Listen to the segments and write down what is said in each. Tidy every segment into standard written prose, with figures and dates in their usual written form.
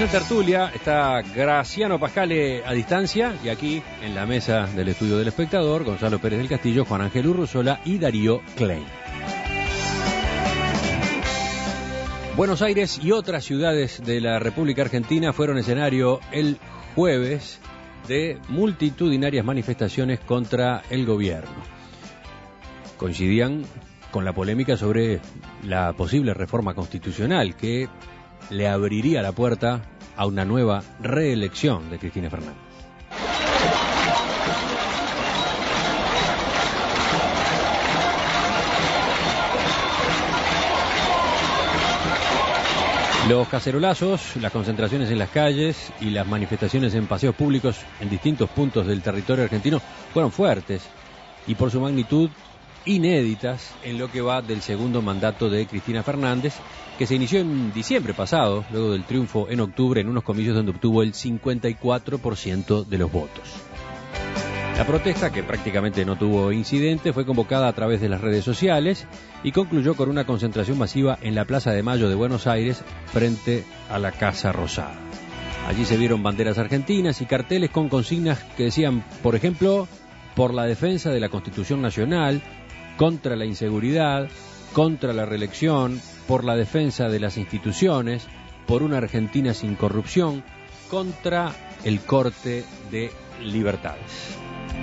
en tertulia, está Graciano Pascale a distancia y aquí en la mesa del estudio del espectador, Gonzalo Pérez del Castillo, Juan Ángel Urruzola y Darío Klein. Buenos Aires y otras ciudades de la República Argentina fueron escenario el jueves de multitudinarias manifestaciones contra el gobierno. Coincidían con la polémica sobre la posible reforma constitucional que le abriría la puerta a una nueva reelección de Cristina Fernández. Los cacerolazos, las concentraciones en las calles y las manifestaciones en paseos públicos en distintos puntos del territorio argentino fueron fuertes y por su magnitud inéditas en lo que va del segundo mandato de Cristina Fernández, que se inició en diciembre pasado, luego del triunfo en octubre en unos comicios donde obtuvo el 54% de los votos. La protesta, que prácticamente no tuvo incidente, fue convocada a través de las redes sociales y concluyó con una concentración masiva en la Plaza de Mayo de Buenos Aires frente a la Casa Rosada. Allí se vieron banderas argentinas y carteles con consignas que decían, por ejemplo, por la defensa de la Constitución Nacional, contra la inseguridad, contra la reelección, por la defensa de las instituciones, por una Argentina sin corrupción, contra el corte de libertades.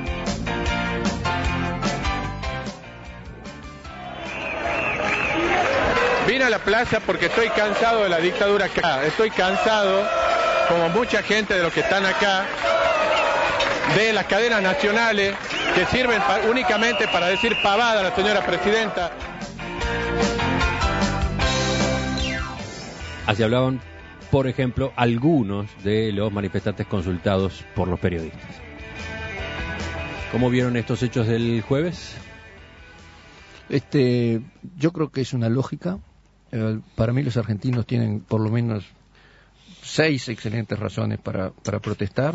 Vine a la plaza porque estoy cansado de la dictadura acá. Estoy cansado, como mucha gente de los que están acá, de las cadenas nacionales que sirven únicamente para decir pavada a la señora presidenta. Así hablaban, por ejemplo, algunos de los manifestantes consultados por los periodistas. ¿Cómo vieron estos hechos del jueves? Yo creo que es una lógica. Para mí los argentinos tienen por lo menos 6 excelentes razones para protestar.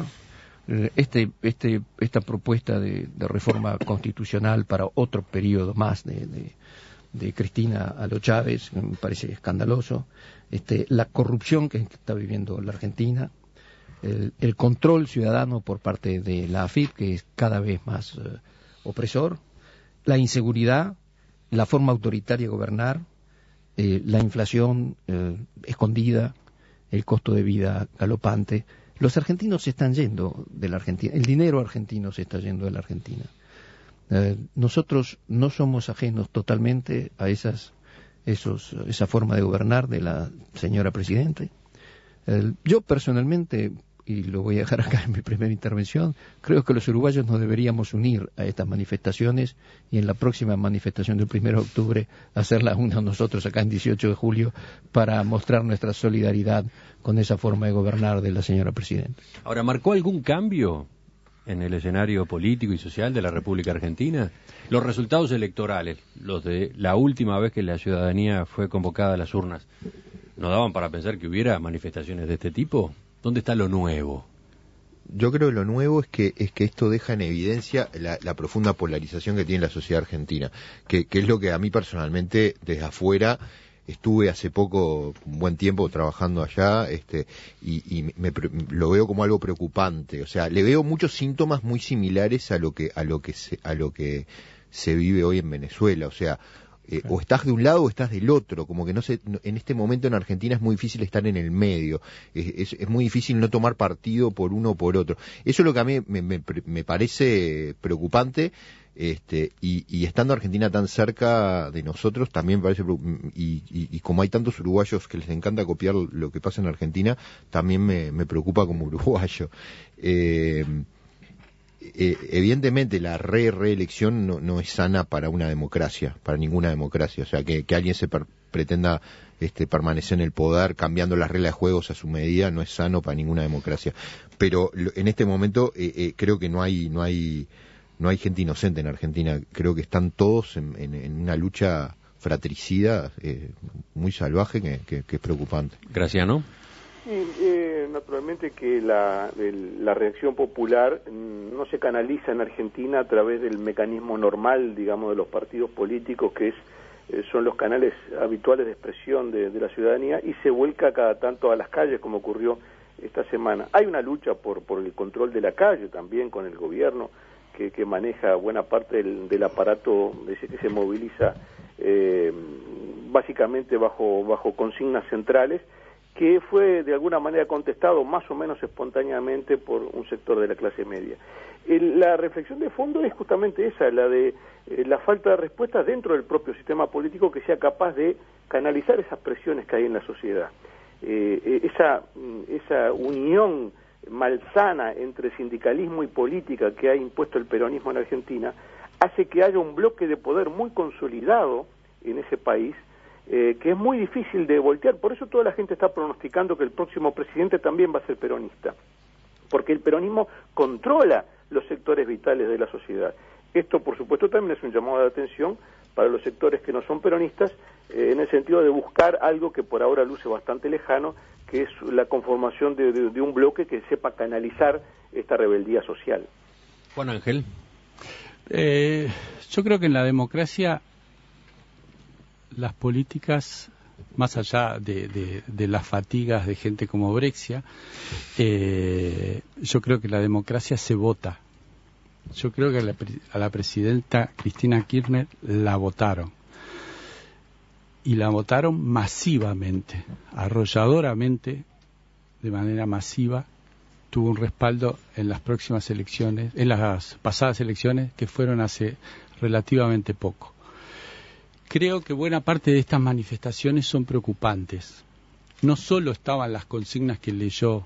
Esta propuesta de reforma constitucional para otro periodo más de Cristina a lo Chávez me parece escandaloso. La corrupción que está viviendo la Argentina, el control ciudadano por parte de la AFIP, que es cada vez más opresor, la inseguridad, la forma autoritaria de gobernar, la inflación escondida, el costo de vida galopante. Los argentinos se están yendo de la Argentina, el dinero argentino se está yendo de la Argentina. Nosotros no somos ajenos totalmente a esa forma de gobernar de la señora Presidente. Yo personalmente, y lo voy a dejar acá en mi primera intervención, creo que los uruguayos nos deberíamos unir a estas manifestaciones y en la próxima manifestación del 1 de octubre hacerla una nosotros acá en 18 de julio para mostrar nuestra solidaridad con esa forma de gobernar de la señora Presidenta. Ahora, ¿marcó algún cambio en el escenario político y social de la República Argentina? Los resultados electorales, los de la última vez que la ciudadanía fue convocada a las urnas, ¿no daban para pensar que hubiera manifestaciones de este tipo? ¿Dónde está lo nuevo? Yo creo que lo nuevo es que esto deja en evidencia la profunda polarización que tiene la sociedad argentina, que es lo que a mí personalmente desde afuera estuve hace poco un buen tiempo trabajando allá, lo veo como algo preocupante. O sea, le veo muchos síntomas muy similares a lo que se vive hoy en Venezuela. O sea, o estás de un lado o estás del otro, como que en este momento en Argentina es muy difícil estar en el medio, es muy difícil no tomar partido por uno o por otro. Eso es lo que a mí me parece preocupante, y estando Argentina tan cerca de nosotros también me parece, y como hay tantos uruguayos que les encanta copiar lo que pasa en Argentina, también me preocupa como uruguayo. Evidentemente la reelección no es sana para una democracia, para ninguna democracia. O sea, que alguien pretenda permanecer en el poder cambiando las reglas de juegos a su medida no es sano para ninguna democracia. Pero en este momento creo que no hay gente inocente en Argentina. Creo que están todos en una lucha fratricida muy salvaje que es preocupante. Graciano. Naturalmente que la reacción popular no se canaliza en Argentina a través del mecanismo normal, digamos, de los partidos políticos, que son los canales habituales de expresión de la ciudadanía, y se vuelca cada tanto a las calles, como ocurrió esta semana. Hay una lucha por el control de la calle también con el gobierno que maneja buena parte del aparato que se moviliza básicamente bajo consignas centrales, que fue de alguna manera contestado más o menos espontáneamente por un sector de la clase media. La reflexión de fondo es justamente esa, la de la falta de respuestas dentro del propio sistema político que sea capaz de canalizar esas presiones que hay en la sociedad. Esa unión malsana entre sindicalismo y política que ha impuesto el peronismo en Argentina hace que haya un bloque de poder muy consolidado en ese país, que es muy difícil de voltear. Por eso toda la gente está pronosticando que el próximo presidente también va a ser peronista, porque el peronismo controla los sectores vitales de la sociedad. Esto, por supuesto, también es un llamado de atención para los sectores que no son peronistas, en el sentido de buscar algo que por ahora luce bastante lejano, que es la conformación de un bloque que sepa canalizar esta rebeldía social. Juan Ángel. Yo creo que en la democracia las políticas, más allá de las fatigas de gente como Brexia, yo creo que la democracia se vota. Yo creo que a la presidenta Cristina Kirchner la votaron. Y la votaron masivamente, arrolladoramente, de manera masiva. Tuvo un respaldo en las próximas elecciones, en las pasadas elecciones, que fueron hace relativamente poco. Creo que buena parte de estas manifestaciones son preocupantes. No solo estaban las consignas que leyó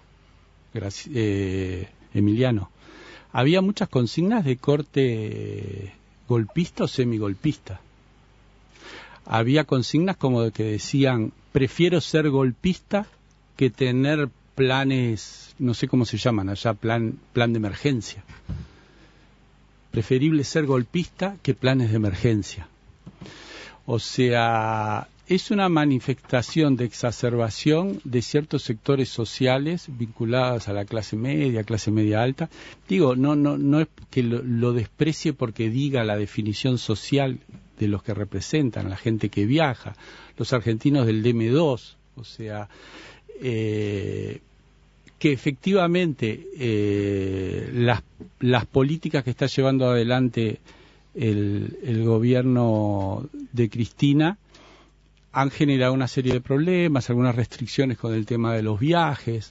Emiliano, había muchas consignas de corte golpista o semigolpista. Había consignas como de que decían: prefiero ser golpista que tener planes, no sé cómo se llaman allá, plan de emergencia. Preferible ser golpista que planes de emergencia. O sea, es una manifestación de exacerbación de ciertos sectores sociales vinculados a la clase media alta. Digo, no es que lo desprecie porque diga la definición social de los que representan, la gente que viaja, los argentinos del DM2, o sea, que efectivamente las políticas que está llevando adelante el gobierno de Cristina han generado una serie de problemas, algunas restricciones con el tema de los viajes,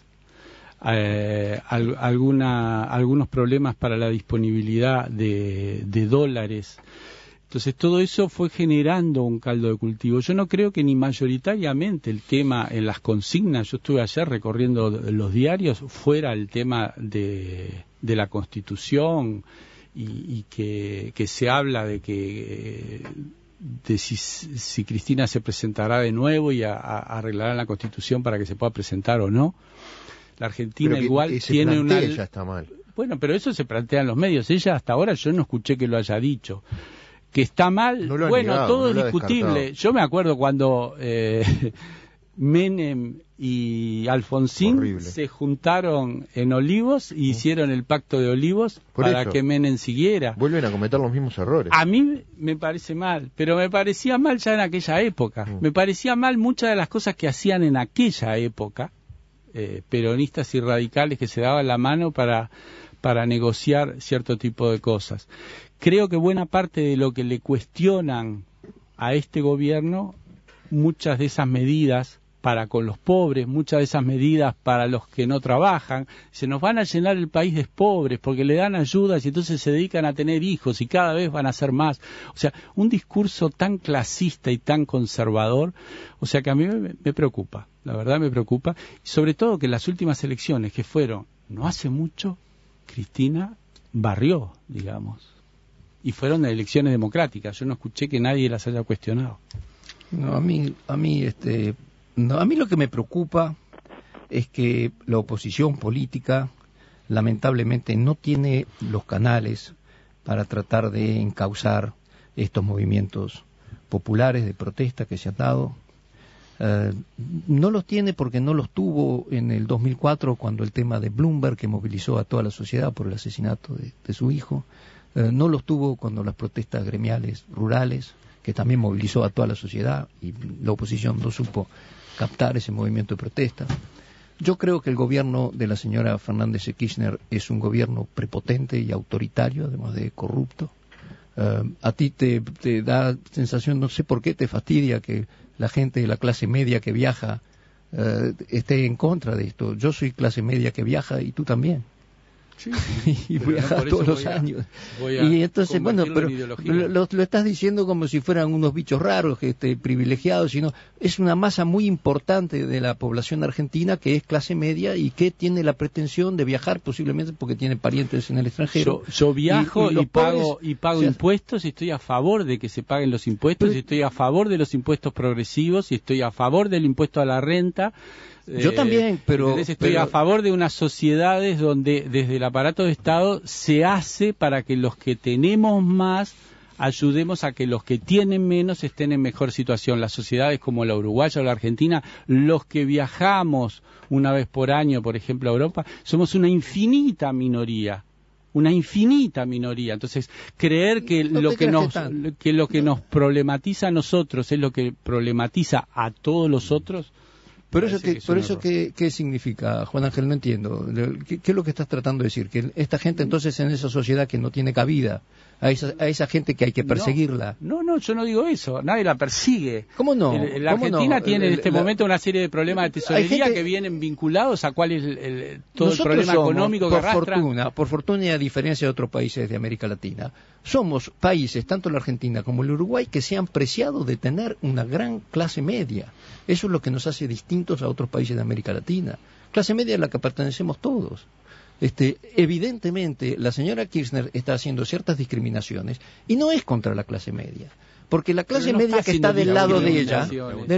algunos problemas para la disponibilidad de dólares. Entonces todo eso fue generando un caldo de cultivo. Yo no creo que ni mayoritariamente el tema en las consignas, yo estuve ayer recorriendo los diarios, fuera el tema de la Constitución y que se habla de que si Cristina se presentará de nuevo y arreglará la Constitución para que se pueda presentar o no. La Argentina igual tiene una... Ya está mal. Bueno, pero eso se plantea en los medios. Ella hasta ahora yo no escuché que lo haya dicho. Que está mal, no bueno, negado, todo no es discutible. Yo me acuerdo cuando Menem y Alfonsín Horrible. Se juntaron en Olivos y hicieron el pacto de Olivos para eso. que Menem siguiera. Vuelven a cometer los mismos errores. A mí me parece mal, pero me parecía mal ya en aquella época. Me parecía mal muchas de las cosas que hacían en aquella época, peronistas y radicales que se daban la mano para negociar cierto tipo de cosas. Creo que buena parte de lo que le cuestionan a este gobierno, muchas de esas medidas para con los pobres, muchas de esas medidas para los que no trabajan, se nos van a llenar el país de pobres porque le dan ayudas y entonces se dedican a tener hijos y cada vez van a ser más. O sea, un discurso tan clasista y tan conservador, o sea que a mí me preocupa, la verdad me preocupa, y sobre todo que las últimas elecciones que fueron no hace mucho, Cristina barrió, digamos, y fueron elecciones democráticas. Yo no escuché que nadie las haya cuestionado. No, a mí lo que me preocupa es que la oposición política lamentablemente no tiene los canales para tratar de encauzar estos movimientos populares de protesta que se han dado. No los tiene porque no los tuvo en el 2004 cuando el tema de Bloomberg, que movilizó a toda la sociedad por el asesinato de su hijo, no los tuvo cuando las protestas gremiales rurales, que también movilizó a toda la sociedad y la oposición no supo captar ese movimiento de protesta. Yo creo que el gobierno de la señora Fernández de Kirchner es un gobierno prepotente y autoritario, además de corrupto. A ti te da sensación, no sé por qué te fastidia que la gente de la clase media que viaja esté en contra de esto. Yo soy clase media que viaja y tú también. Sí, y viaja todos los años. Y entonces, bueno, pero lo estás diciendo como si fueran unos bichos raros, privilegiados, sino es una masa muy importante de la población argentina que es clase media y que tiene la pretensión de viajar posiblemente porque tiene parientes en el extranjero. Yo viajo y pago o sea, impuestos y estoy a favor de que se paguen los impuestos, y estoy a favor de los impuestos progresivos, y estoy a favor del impuesto a la renta. Yo también, pero estoy a favor de unas sociedades donde desde el aparato de Estado se hace para que los que tenemos más ayudemos a que los que tienen menos estén en mejor situación. Las sociedades como la uruguaya o la argentina, los que viajamos una vez por año, por ejemplo, a Europa, somos una infinita minoría. Entonces, creer que lo que nos problematiza a nosotros es lo que problematiza a todos los otros. Por eso, ¿qué significa, Juan Ángel? No entiendo. ¿Qué es lo que estás tratando de decir? Que esta gente entonces en esa sociedad que no tiene cabida, a esa gente que hay que perseguirla. No, yo no digo eso. Nadie la persigue. ¿Cómo no? La Argentina tiene en este momento una serie de problemas de tesorería que vienen vinculados a cuál es todo el problema económico que arrastra. Por fortuna y a diferencia de otros países de América Latina, somos países, tanto la Argentina como el Uruguay, que se han preciado de tener una gran clase media. Eso es lo que nos hace distintos a otros países de América Latina. Clase media a la que pertenecemos todos. Evidentemente, la señora Kirchner está haciendo ciertas discriminaciones y no es contra la clase media. Porque la clase media que está del lado de ella,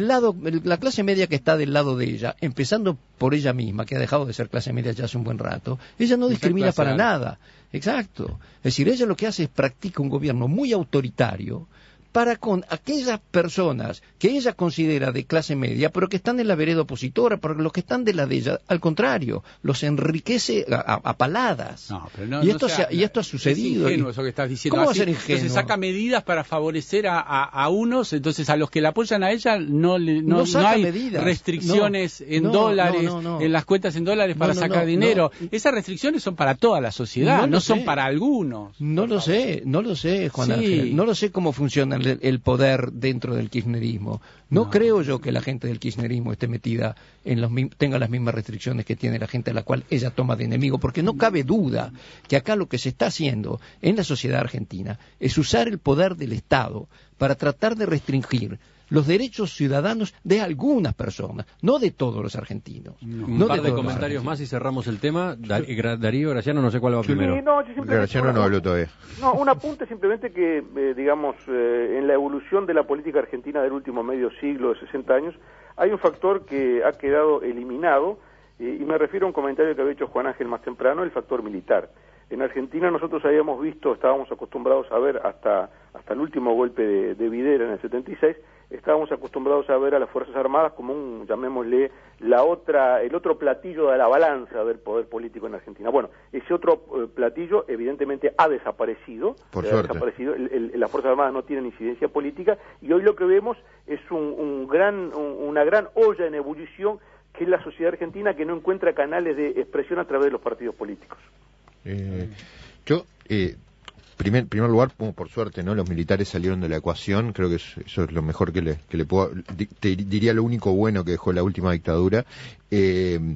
la clase media que está del lado de ella, empezando por ella misma, que ha dejado de ser clase media ya hace un buen rato, ella no discrimina para nada. Exacto. Es decir, ella lo que hace es practica un gobierno muy autoritario para con aquellas personas que ella considera de clase media, pero que están en la vereda opositora, porque los que están de la de ella, al contrario, los enriquece a paladas. Y esto ha sucedido. Es ingenuo eso que estás diciendo. ¿Cómo va a ser ingenuo? Entonces saca medidas para favorecer a unos, entonces a los que la apoyan a ella no hay medidas, restricciones en dólares, en las cuentas en dólares para sacar dinero. Esas restricciones son para toda la sociedad, no son para algunos. No lo sé, Juan Ángel. No lo sé cómo funciona el poder dentro del kirchnerismo. No creo yo que la gente del kirchnerismo esté metida tenga las mismas restricciones que tiene la gente a la cual ella toma de enemigo, porque no cabe duda que acá lo que se está haciendo en la sociedad argentina es usar el poder del Estado para tratar de restringir los derechos ciudadanos de algunas personas, no de todos los argentinos. Un par de comentarios más y cerramos el tema. Darío, Graciano, no sé cuál va primero. Graciano no habló todavía. No, un apunte simplemente que, en la evolución de la política argentina del último medio siglo, de 60 años, hay un factor que ha quedado eliminado, y me refiero a un comentario que había hecho Juan Ángel más temprano, el factor militar. En Argentina nosotros estábamos acostumbrados a ver hasta el último golpe de Videla en el 76, estábamos acostumbrados a ver a las Fuerzas Armadas como llamémosle, el otro platillo de la balanza del poder político en Argentina. Bueno, ese otro platillo evidentemente ha desaparecido. Por suerte. Las Fuerzas Armadas no tienen incidencia política y hoy lo que vemos es una gran olla en ebullición que es la sociedad argentina que no encuentra canales de expresión a través de los partidos políticos. Primer lugar, por suerte, ¿no? Los militares salieron de la ecuación. Creo que eso es lo mejor que le puedo... Te diría lo único bueno que dejó la última dictadura. Creo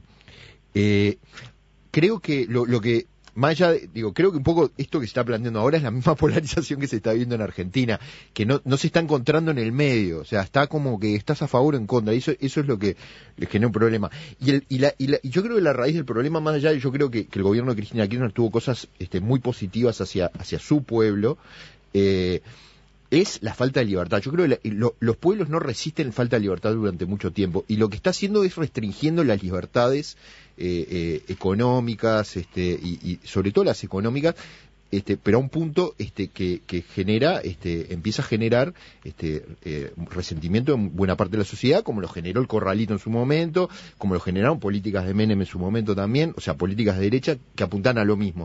que lo que... Más allá creo que un poco esto que se está planteando ahora es la misma polarización que se está viendo en Argentina, que no se está encontrando en el medio, o sea, está como que estás a favor o en contra, y eso es lo que les genera un problema. Y yo creo que la raíz del problema, más allá, yo creo que el gobierno de Cristina Kirchner tuvo cosas muy positivas hacia su pueblo, es la falta de libertad. Yo creo que los pueblos no resisten la falta de libertad durante mucho tiempo, y lo que está haciendo es restringiendo las libertades económicas, y sobre todo las económicas, pero a un punto que genera, empieza a generar resentimiento en buena parte de la sociedad, como lo generó el corralito en su momento, como lo generaron políticas de Menem en su momento también, o sea, políticas de derecha que apuntan a lo mismo.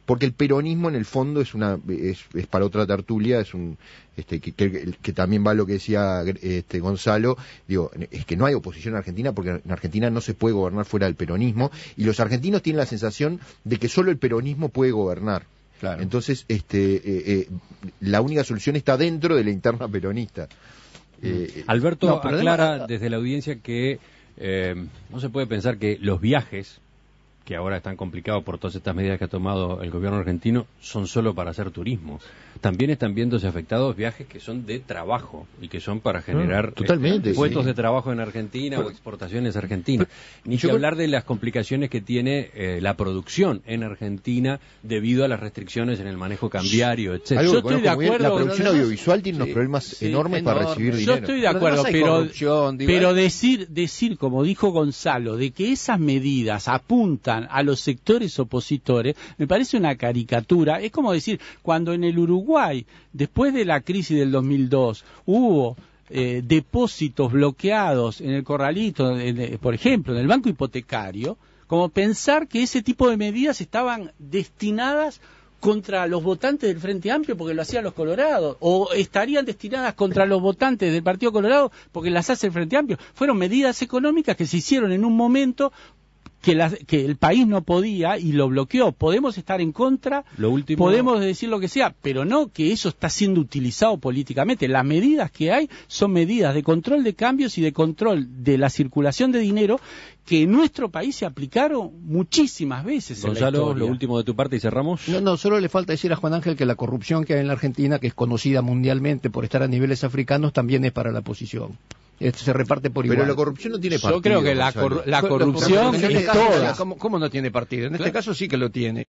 porque el peronismo en el fondo es para otra tertulia, es un que también va a lo que decía Gonzalo, digo, es que no hay oposición en Argentina porque en Argentina no se puede gobernar fuera del peronismo, y los argentinos tienen la sensación de que solo el peronismo puede gobernar. Claro. Entonces, la única solución está dentro de la interna peronista. Alberto aclara desde la audiencia que no se puede pensar que los viajes, que ahora están complicados por todas estas medidas que ha tomado el gobierno argentino, son solo para hacer turismo. También están viéndose afectados viajes que son de trabajo y que son para generar puestos de trabajo en Argentina o exportaciones argentinas. Ni que hablar de las complicaciones que tiene la producción en Argentina debido a las restricciones en el manejo cambiario, etc. Yo estoy de acuerdo. La producción audiovisual tiene unos problemas enormes para recibir dinero. Yo estoy de acuerdo, pero decir, como dijo Gonzalo, de que esas medidas apuntan a los sectores opositores, me parece una caricatura. Es como decir, cuando en el Uruguay, después de la crisis del 2002, hubo depósitos bloqueados en el Corralito, por ejemplo, en el banco hipotecario, como pensar que ese tipo de medidas estaban destinadas contra los votantes del Frente Amplio porque lo hacían los colorados, o estarían destinadas contra los votantes del Partido Colorado porque las hace el Frente Amplio. Fueron medidas económicas que se hicieron en un momento que el país no podía y lo bloqueó. Podemos estar en contra, podemos decir lo que sea, pero no que eso está siendo utilizado políticamente. Las medidas que hay son medidas de control de cambios y de control de la circulación de dinero que en nuestro país se aplicaron muchísimas veces. Gonzalo, lo último de tu parte y cerramos. No, solo le falta decir a Juan Ángel que la corrupción que hay en la Argentina, que es conocida mundialmente por estar a niveles africanos, también es para la oposición. Se reparte por igual. Pero la corrupción no tiene partido. Yo creo que la corrupción es toda. ¿Cómo no tiene partido? En este caso sí que lo tiene.